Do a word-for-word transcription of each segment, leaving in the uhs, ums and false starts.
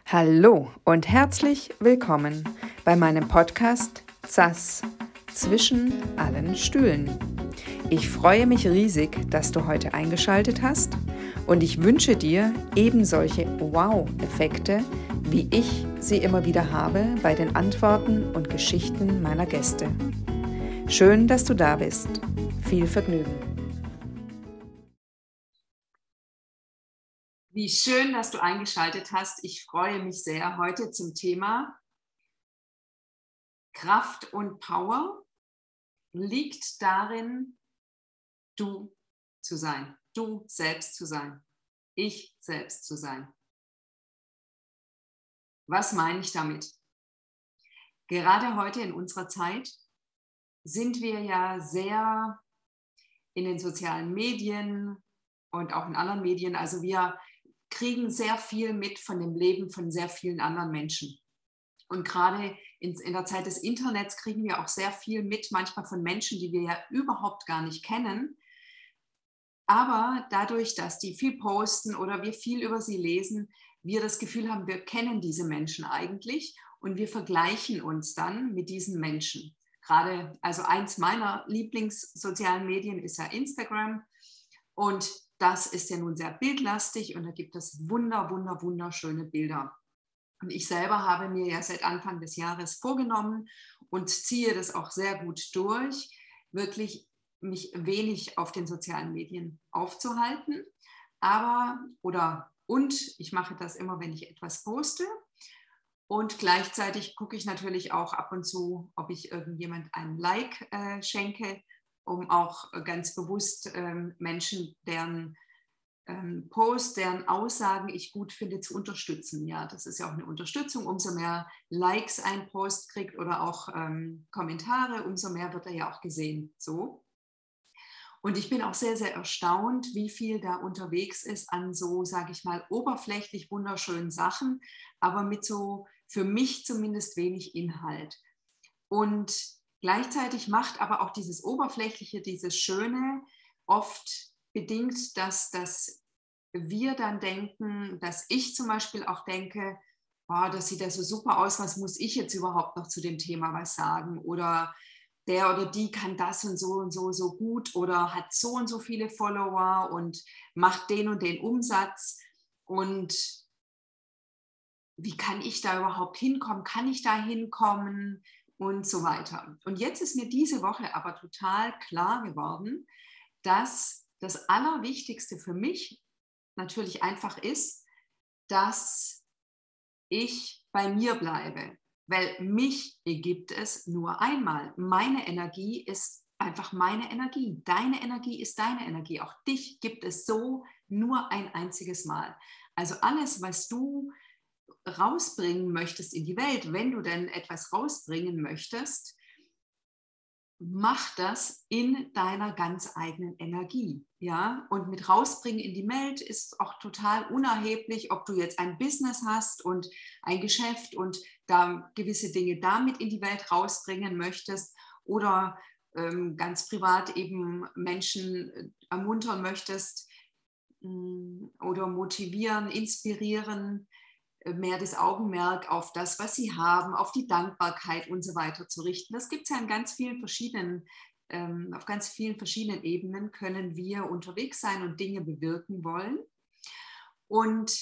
Hallo und herzlich willkommen bei meinem Podcast Sass zwischen allen Stühlen. Ich freue mich riesig, dass du heute eingeschaltet hast und ich wünsche dir eben solche Wow-Effekte, wie ich sie immer wieder habe bei den Antworten und Geschichten meiner Gäste. Schön, dass du da bist. Viel Vergnügen. Wie schön, dass du eingeschaltet hast. Ich freue mich sehr heute zum Thema Kraft und Power liegt darin, du zu sein, du selbst zu sein, ich selbst zu sein. Was meine ich damit? Gerade heute in unserer Zeit sind wir ja sehr in den sozialen Medien und auch in anderen Medien, also wir kriegen sehr viel mit von dem Leben von sehr vielen anderen Menschen. Und gerade in, in der Zeit des Internets kriegen wir auch sehr viel mit, manchmal von Menschen, die wir ja überhaupt gar nicht kennen. Aber dadurch, dass die viel posten oder wir viel über sie lesen, wir das Gefühl haben, wir kennen diese Menschen eigentlich und wir vergleichen uns dann mit diesen Menschen. Gerade, also eins meiner Lieblingssozialen Medien ist ja Instagram und das ist ja nun sehr bildlastig und da gibt es wunder, wunder, wunderschöne Bilder. Und ich selber habe mir ja seit Anfang des Jahres vorgenommen und ziehe das auch sehr gut durch, wirklich mich wenig auf den sozialen Medien aufzuhalten. Aber, oder, und ich mache das immer, wenn ich etwas poste. Und gleichzeitig gucke ich natürlich auch ab und zu, ob ich irgendjemand ein Like äh, schenke, um auch ganz bewusst ähm, Menschen, deren ähm, Posts, deren Aussagen ich gut finde, zu unterstützen. Ja, das ist ja auch eine Unterstützung. Umso mehr Likes ein Post kriegt oder auch ähm, Kommentare, umso mehr wird er ja auch gesehen. So. Und ich bin auch sehr, sehr erstaunt, wie viel da unterwegs ist an so, sage ich mal, oberflächlich wunderschönen Sachen, aber mit so für mich zumindest wenig Inhalt. Und gleichzeitig macht aber auch dieses Oberflächliche, dieses Schöne oft bedingt, dass, dass wir dann denken, dass ich zum Beispiel auch denke, oh, das sieht ja so super aus, was muss ich jetzt überhaupt noch zu dem Thema was sagen? Oder der oder die kann das und so und so so gut oder hat so und so viele Follower und macht den und den Umsatz. Und wie kann ich da überhaupt hinkommen? Kann ich da hinkommen? Und so weiter. Und jetzt ist mir diese Woche aber total klar geworden, dass das Allerwichtigste für mich natürlich einfach ist, dass ich bei mir bleibe, weil mich gibt es nur einmal. Meine Energie ist einfach meine Energie. Deine Energie ist deine Energie. Auch dich gibt es so nur ein einziges Mal. Also alles, was du rausbringen möchtest in die Welt, wenn du denn etwas rausbringen möchtest, mach das in deiner ganz eigenen Energie. Ja? Und mit rausbringen in die Welt ist auch total unerheblich, ob du jetzt ein Business hast und ein Geschäft und da gewisse Dinge damit in die Welt rausbringen möchtest oder ähm, ganz privat eben Menschen ermuntern möchtest mh, oder motivieren, inspirieren, mehr das Augenmerk auf das, was sie haben, auf die Dankbarkeit und so weiter zu richten. Das gibt es ja in ganz vielen verschiedenen, ähm, auf ganz vielen verschiedenen Ebenen können wir unterwegs sein und Dinge bewirken wollen. Und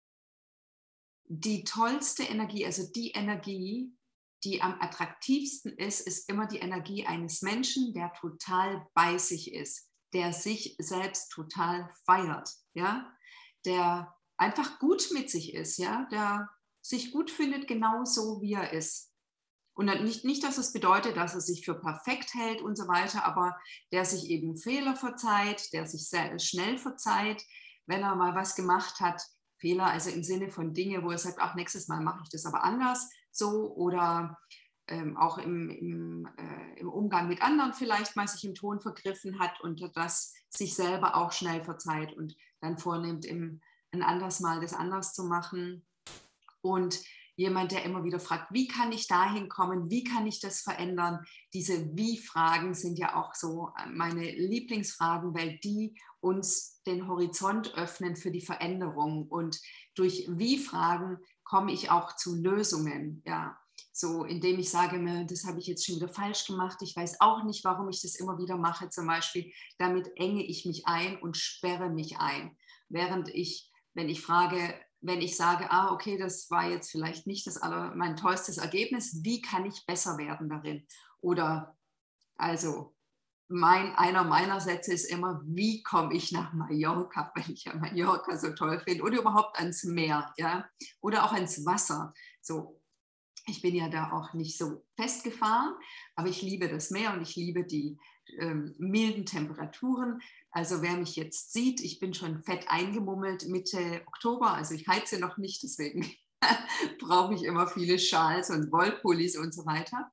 die tollste Energie, also die Energie, die am attraktivsten ist, ist immer die Energie eines Menschen, der total bei sich ist, der sich selbst total feiert, ja, der einfach gut mit sich ist, ja, der sich gut findet, genau so wie er ist. Und nicht, nicht, dass es bedeutet, dass er sich für perfekt hält und so weiter, aber der sich eben Fehler verzeiht, der sich sehr schnell verzeiht, wenn er mal was gemacht hat, Fehler, also im Sinne von Dinge, wo er sagt, ach, nächstes Mal mache ich das aber anders, so, oder ähm, auch im, im, äh, im Umgang mit anderen vielleicht mal sich im Ton vergriffen hat und das sich selber auch schnell verzeiht und dann vornimmt, im ein anderes Mal das anders zu machen. Und jemand, der immer wieder fragt, wie kann ich dahin kommen, wie kann ich das verändern? Diese Wie-Fragen sind ja auch so meine Lieblingsfragen, weil die uns den Horizont öffnen für die Veränderung. Und durch Wie-Fragen komme ich auch zu Lösungen, ja. So, indem ich sage mir, das habe ich jetzt schon wieder falsch gemacht, ich weiß auch nicht, warum ich das immer wieder mache, zum Beispiel, damit enge ich mich ein und sperre mich ein. Während ich, wenn ich frage, wenn ich sage, ah, okay, das war jetzt vielleicht nicht das aller, mein tollstes Ergebnis, wie kann ich besser werden darin? Oder, also, mein, einer meiner Sätze ist immer, wie komme ich nach Mallorca, weil ich ja Mallorca so toll finde, oder überhaupt ans Meer, ja, oder auch ans Wasser, so. Ich bin ja da auch nicht so festgefahren, aber ich liebe das Meer und ich liebe die ähm, milden Temperaturen. Also wer mich jetzt sieht, ich bin schon fett eingemummelt Mitte Oktober, also ich heize noch nicht, deswegen brauche ich immer viele Schals und Wollpullis und so weiter.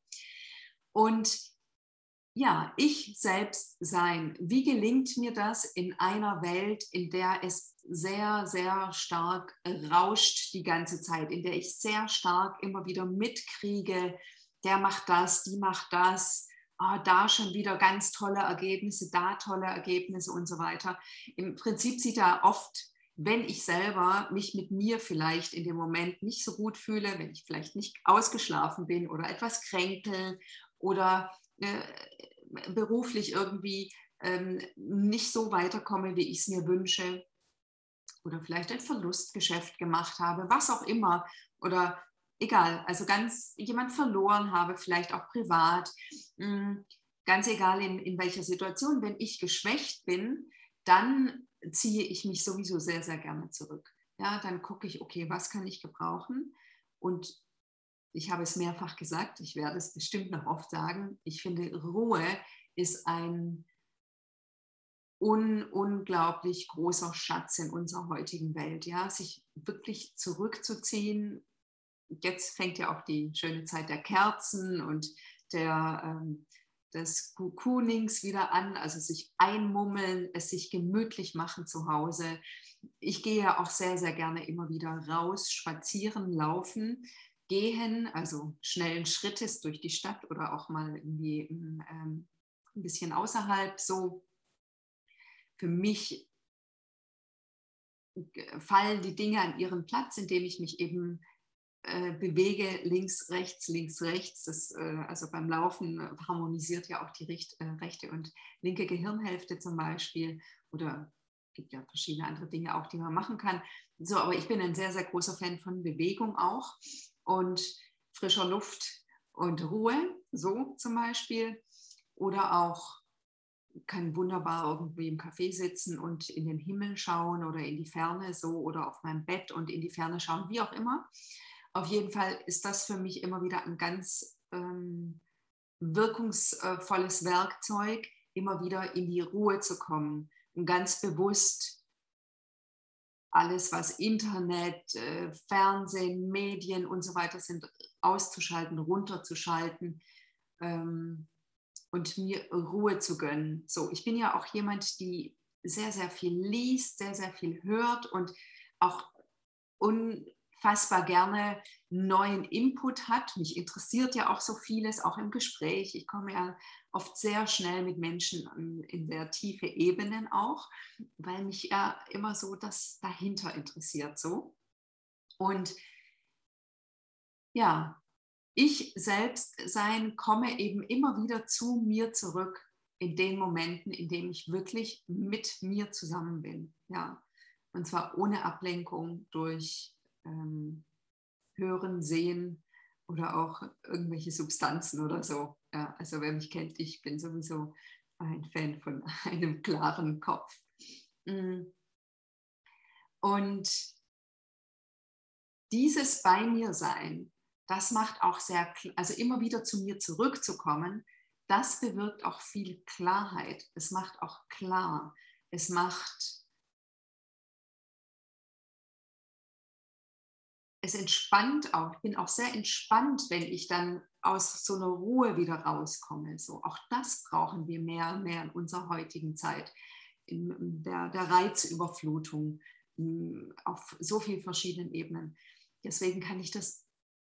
Und ja, ich selbst sein. Wie gelingt mir das in einer Welt, in der es sehr, sehr stark rauscht die ganze Zeit, in der ich sehr stark immer wieder mitkriege, der macht das, die macht das, oh, da schon wieder ganz tolle Ergebnisse, da tolle Ergebnisse und so weiter. Im Prinzip sieht da oft, wenn ich selber mich mit mir vielleicht in dem Moment nicht so gut fühle, wenn ich vielleicht nicht ausgeschlafen bin oder etwas kränkel oder äh, beruflich irgendwie ähm, nicht so weiterkomme, wie ich es mir wünsche oder vielleicht ein Verlustgeschäft gemacht habe, was auch immer oder egal, also ganz jemand verloren habe, vielleicht auch privat, mh, ganz egal in, in welcher Situation, wenn ich geschwächt bin, dann ziehe ich mich sowieso sehr, sehr gerne zurück. Ja, dann gucke ich, okay, was kann ich gebrauchen? Und ich habe es mehrfach gesagt, ich werde es bestimmt noch oft sagen, ich finde, Ruhe ist ein un unglaublich großer Schatz in unserer heutigen Welt. Ja? Sich wirklich zurückzuziehen. Jetzt fängt ja auch die schöne Zeit der Kerzen und der, ähm, des Cocoonings wieder an, also sich einmummeln, es sich gemütlich machen zu Hause. Ich gehe ja auch sehr, sehr gerne immer wieder raus, spazieren, laufen, gehen, also schnellen Schrittes durch die Stadt oder auch mal irgendwie ähm, ein bisschen außerhalb. So, für mich fallen die Dinge an ihren Platz, indem ich mich eben äh, bewege, links, rechts, links, rechts. Das, äh, also beim Laufen harmonisiert ja auch die Richt, äh, rechte und linke Gehirnhälfte zum Beispiel. Oder es gibt ja verschiedene andere Dinge auch, die man machen kann. So, aber ich bin ein sehr, sehr großer Fan von Bewegung auch und frischer Luft und Ruhe, so zum Beispiel. Oder auch kann wunderbar irgendwie im Café sitzen und in den Himmel schauen oder in die Ferne so oder auf meinem Bett und in die Ferne schauen, wie auch immer. Auf jeden Fall ist das für mich immer wieder ein ganz ähm, wirkungsvolles Werkzeug, immer wieder in die Ruhe zu kommen und ganz bewusst alles, was Internet, äh, Fernsehen, Medien und so weiter sind, auszuschalten, runterzuschalten. Ähm, und mir Ruhe zu gönnen. So, ich bin ja auch jemand, die sehr, sehr viel liest, sehr, sehr viel hört und auch unfassbar gerne neuen Input hat. Mich interessiert ja auch so vieles, auch im Gespräch. Ich komme ja oft sehr schnell mit Menschen in sehr tiefe Ebenen auch, weil mich ja immer so das dahinter interessiert. So. Und ja, ich selbst sein komme eben immer wieder zu mir zurück in den Momenten, in denen ich wirklich mit mir zusammen bin. Ja. Und zwar ohne Ablenkung durch ähm, Hören, Sehen oder auch irgendwelche Substanzen oder so. Ja, also wer mich kennt, ich bin sowieso ein Fan von einem klaren Kopf. Und dieses bei mir sein, das macht auch sehr, also immer wieder zu mir zurückzukommen, das bewirkt auch viel Klarheit. Es macht auch klar. Es macht, es entspannt auch. Ich bin auch sehr entspannt, wenn ich dann aus so einer Ruhe wieder rauskomme. So, auch das brauchen wir mehr und mehr in unserer heutigen Zeit. In der, der Reizüberflutung auf so vielen verschiedenen Ebenen. Deswegen kann ich das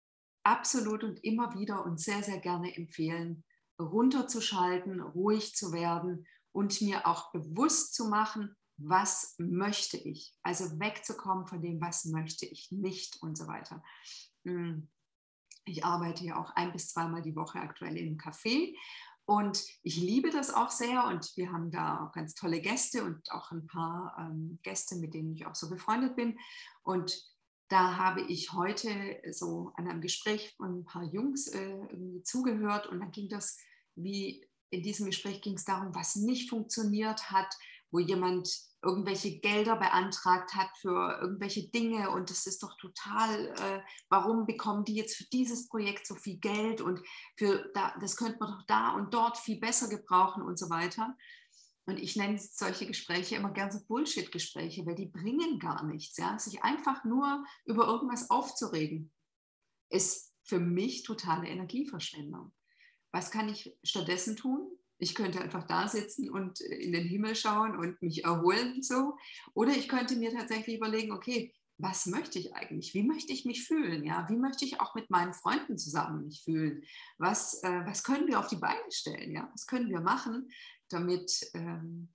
absolut und immer wieder und sehr, sehr gerne empfehlen, runterzuschalten, ruhig zu werden und mir auch bewusst zu machen, was möchte ich? Also wegzukommen von dem, was möchte ich nicht und so weiter. Ich arbeite ja auch ein bis zweimal die Woche aktuell in einem Café und ich liebe das auch sehr und wir haben da auch ganz tolle Gäste und auch ein paar ähm, Gäste, mit denen ich auch so befreundet bin. Und da habe ich heute so an einem Gespräch von ein paar Jungs äh, irgendwie zugehört und dann ging das, wie in diesem Gespräch ging es darum, was nicht funktioniert hat, wo jemand irgendwelche Gelder beantragt hat für irgendwelche Dinge und das ist doch total, äh, warum bekommen die jetzt für dieses Projekt so viel Geld und für da, das könnte man doch da und dort viel besser gebrauchen und so weiter. Und ich nenne solche Gespräche immer gerne so Bullshit-Gespräche, weil die bringen gar nichts. Ja? Sich einfach nur über irgendwas aufzuregen, ist für mich totale Energieverschwendung. Was kann ich stattdessen tun? Ich könnte einfach da sitzen und in den Himmel schauen und mich erholen so. Oder ich könnte mir tatsächlich überlegen, okay, was möchte ich eigentlich? Wie möchte ich mich fühlen? Ja? Wie möchte ich auch mit meinen Freunden zusammen mich fühlen? Was, äh, was können wir auf die Beine stellen? Ja? Was können wir machen, damit ähm,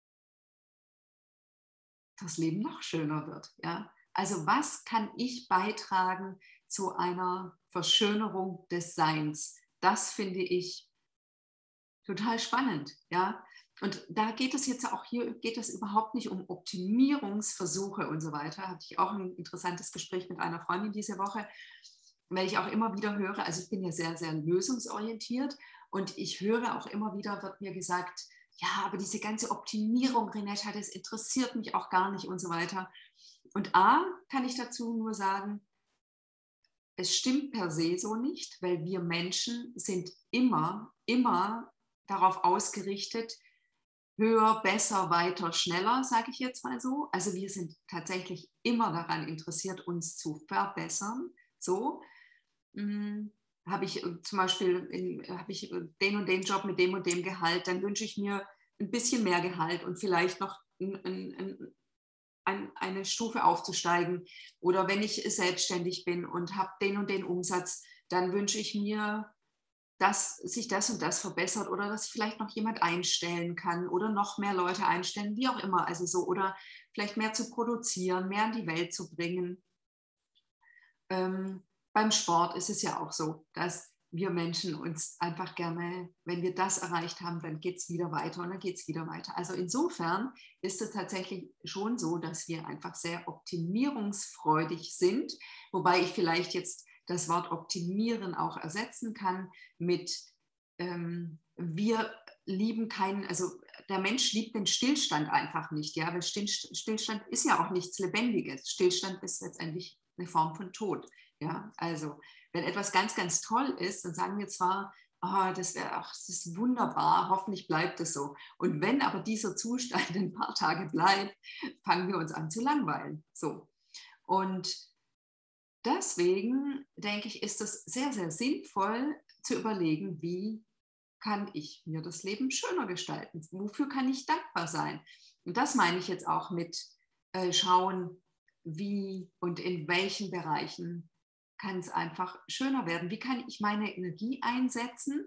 das Leben noch schöner wird? Ja? Also was kann ich beitragen zu einer Verschönerung des Seins? Das finde ich total spannend, ja. Und da geht es jetzt auch, hier geht es überhaupt nicht um Optimierungsversuche und so weiter. Hatte ich auch ein interessantes Gespräch mit einer Freundin diese Woche, weil ich auch immer wieder höre, also ich bin ja sehr, sehr lösungsorientiert und ich höre auch immer wieder, wird mir gesagt, ja, aber diese ganze Optimierung, Renetta, das interessiert mich auch gar nicht und so weiter. Und A, kann ich dazu nur sagen, es stimmt per se so nicht, weil wir Menschen sind immer, immer darauf ausgerichtet, höher, besser, weiter, schneller, sage ich jetzt mal so. Also wir sind tatsächlich immer daran interessiert, uns zu verbessern. So hm, habe ich zum Beispiel habe ich den und den Job mit dem und dem Gehalt, dann wünsche ich mir ein bisschen mehr Gehalt und vielleicht noch ein, ein, ein, eine Stufe aufzusteigen. Oder wenn ich selbstständig bin und habe den und den Umsatz, dann wünsche ich mir, dass sich das und das verbessert oder dass ich vielleicht noch jemand einstellen kann oder noch mehr Leute einstellen, wie auch immer. Also so, oder vielleicht mehr zu produzieren, mehr in die Welt zu bringen. Ähm, beim Sport ist es ja auch so, dass wir Menschen uns einfach gerne, wenn wir das erreicht haben, dann geht es wieder weiter und dann geht es wieder weiter. Also insofern ist es tatsächlich schon so, dass wir einfach sehr optimierungsfreudig sind, wobei ich vielleicht jetzt das Wort optimieren auch ersetzen kann mit ähm, wir lieben keinen, also der Mensch liebt den Stillstand einfach nicht, ja, weil Stillstand ist ja auch nichts Lebendiges. Stillstand ist letztendlich eine Form von Tod, ja, also wenn etwas ganz, ganz toll ist, dann sagen wir zwar, oh, das, wär, ach, das ist wunderbar, hoffentlich bleibt es so. Und wenn aber dieser Zustand ein paar Tage bleibt, fangen wir uns an zu langweilen. So. Und deswegen denke ich, ist es sehr, sehr sinnvoll zu überlegen, wie kann ich mir das Leben schöner gestalten? Wofür kann ich dankbar sein? Und das meine ich jetzt auch mit äh, schauen, wie und in welchen Bereichen kann es einfach schöner werden. Wie kann ich meine Energie einsetzen,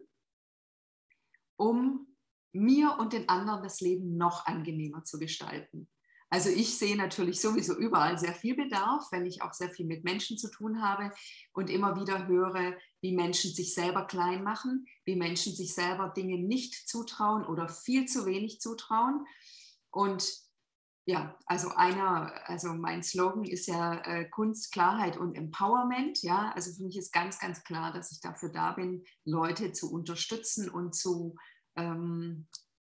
um mir und den anderen das Leben noch angenehmer zu gestalten? Also ich sehe natürlich sowieso überall sehr viel Bedarf, wenn ich auch sehr viel mit Menschen zu tun habe und immer wieder höre, wie Menschen sich selber klein machen, wie Menschen sich selber Dinge nicht zutrauen oder viel zu wenig zutrauen. Und ja, also einer, also mein Slogan ist ja äh, Kunst, Klarheit und Empowerment. Ja, also für mich ist ganz, ganz klar, dass ich dafür da bin, Leute zu unterstützen und zu ähm,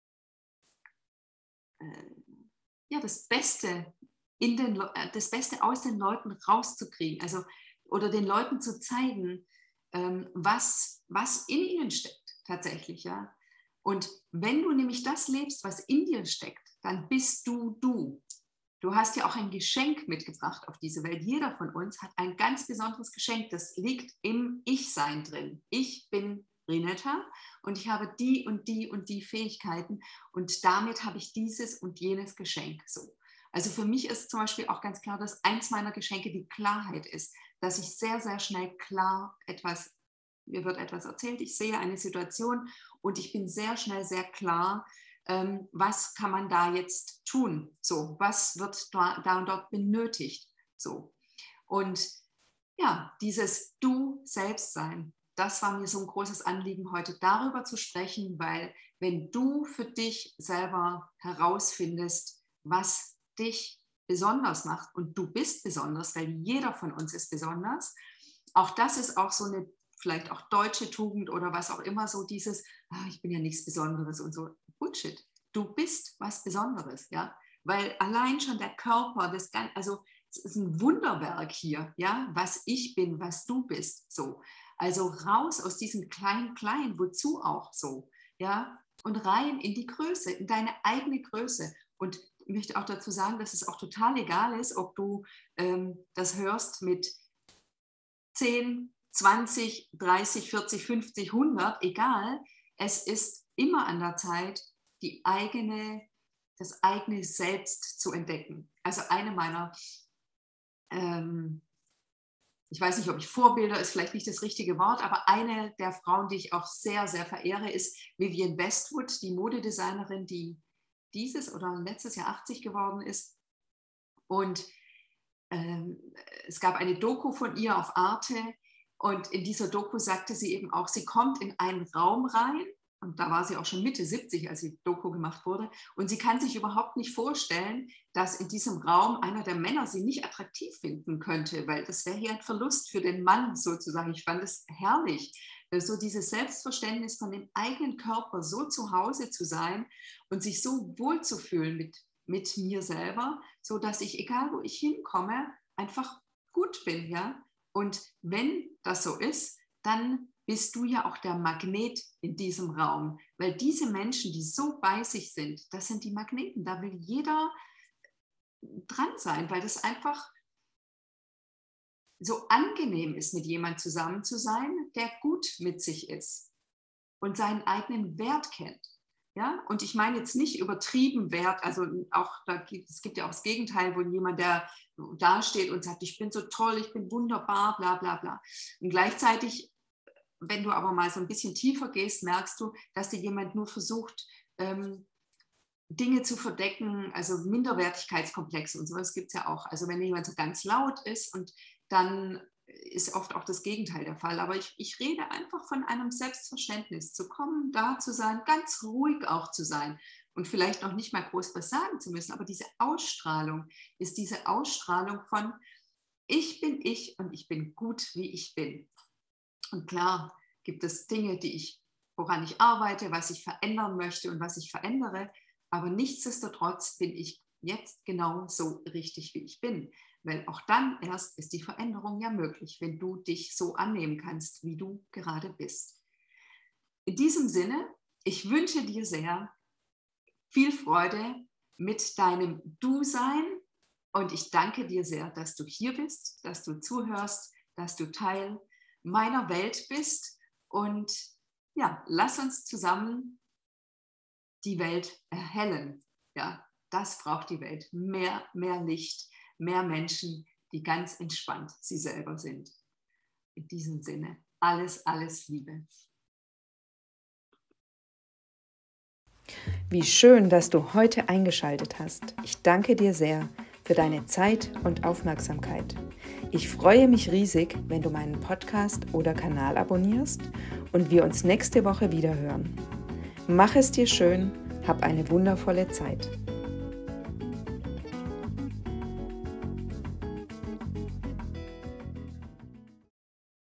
äh, ja, das Beste in den, das Beste aus den Leuten rauszukriegen, also oder den Leuten zu zeigen, ähm, was, was in ihnen steckt tatsächlich, ja. Und wenn du nämlich das lebst, was in dir steckt, dann bist du du. Du hast ja auch ein Geschenk mitgebracht auf diese Welt. Jeder von uns hat ein ganz besonderes Geschenk. Das liegt im Ich-Sein drin. Ich bin Renetta und ich habe die und die und die Fähigkeiten und damit habe ich dieses und jenes Geschenk so. Also für mich ist zum Beispiel auch ganz klar, dass eins meiner Geschenke die Klarheit ist, dass ich sehr, sehr schnell klar etwas, mir wird etwas erzählt, ich sehe eine Situation und ich bin sehr schnell sehr klar, ähm, was kann man da jetzt tun? So, was wird da, da und dort benötigt? So. Und ja, dieses Du selbst sein, das war mir so ein großes Anliegen, heute darüber zu sprechen, weil wenn du für dich selber herausfindest, was dich besonders macht und du bist besonders, weil jeder von uns ist besonders, auch das ist auch so eine vielleicht auch deutsche Tugend oder was auch immer, so dieses, ah, ich bin ja nichts Besonderes und so, Bullshit. Du bist was Besonderes, ja, weil allein schon der Körper, das Ganze, also es ist ein Wunderwerk hier, ja, was ich bin, was du bist, so. Also raus aus diesem kleinen Klein, wozu auch so, ja, und rein in die Größe, in deine eigene Größe. Und ich möchte auch dazu sagen, dass es auch total egal ist, ob du ähm, das hörst mit zehn, zwanzig, dreißig, vierzig, fünfzig, hundert, egal. Es ist immer an der Zeit, die eigene, das eigene Selbst zu entdecken. Also eine meiner ähm, ich weiß nicht, ob ich Vorbilder ist vielleicht nicht das richtige Wort, aber eine der Frauen, die ich auch sehr, sehr verehre, ist Vivienne Westwood, die Modedesignerin, die dieses oder letztes Jahr achtzig geworden ist. Und ähm, es gab eine Doku von ihr auf Arte und in dieser Doku sagte sie eben auch, sie kommt in einen Raum rein, und da war sie auch schon Mitte siebzig, als die Doku gemacht wurde. Und sie kann sich überhaupt nicht vorstellen, dass in diesem Raum einer der Männer sie nicht attraktiv finden könnte, weil das wäre hier ein Verlust für den Mann sozusagen. Ich fand es herrlich, so dieses Selbstverständnis von dem eigenen Körper so zu Hause zu sein und sich so wohl zu fühlen mit, mit mir selber, sodass ich, egal wo ich hinkomme, einfach gut bin. Ja? Und wenn das so ist, dann bist du ja auch der Magnet in diesem Raum. Weil diese Menschen, die so bei sich sind, das sind die Magneten. Da will jeder dran sein, weil das einfach so angenehm ist, mit jemandem zusammen zu sein, der gut mit sich ist und seinen eigenen Wert kennt. Ja? Und ich meine jetzt nicht übertrieben Wert, also auch da gibt, es gibt ja auch das Gegenteil, wo jemand, der dasteht und sagt, ich bin so toll, ich bin wunderbar, bla bla bla. Und gleichzeitig, wenn du aber mal so ein bisschen tiefer gehst, merkst du, dass dir jemand nur versucht, ähm, Dinge zu verdecken, also Minderwertigkeitskomplexe und sowas gibt es ja auch. Also wenn jemand so ganz laut ist, und dann ist oft auch das Gegenteil der Fall. Aber ich, ich rede einfach von einem Selbstverständnis, zu kommen, da zu sein, ganz ruhig auch zu sein und vielleicht noch nicht mal groß was sagen zu müssen. Aber diese Ausstrahlung ist diese Ausstrahlung von ich bin ich und ich bin gut, wie ich bin. Und klar gibt es Dinge, die ich, woran ich arbeite, was ich verändern möchte und was ich verändere. Aber nichtsdestotrotz bin ich jetzt genau so richtig, wie ich bin. Weil auch dann erst ist die Veränderung ja möglich, wenn du dich so annehmen kannst, wie du gerade bist. In diesem Sinne, ich wünsche dir sehr viel Freude mit deinem Du-Sein und ich danke dir sehr, dass du hier bist, dass du zuhörst, dass du Teil meiner Welt bist und ja, lass uns zusammen die Welt erhellen. Ja, das braucht die Welt. Mehr, mehr Licht, mehr Menschen, die ganz entspannt sie selber sind. In diesem Sinne, alles, alles Liebe. Wie schön, dass du heute eingeschaltet hast. Ich danke dir sehr für deine Zeit und Aufmerksamkeit. Ich freue mich riesig, wenn du meinen Podcast oder Kanal abonnierst und wir uns nächste Woche wieder hören. Mach es dir schön, hab eine wundervolle Zeit.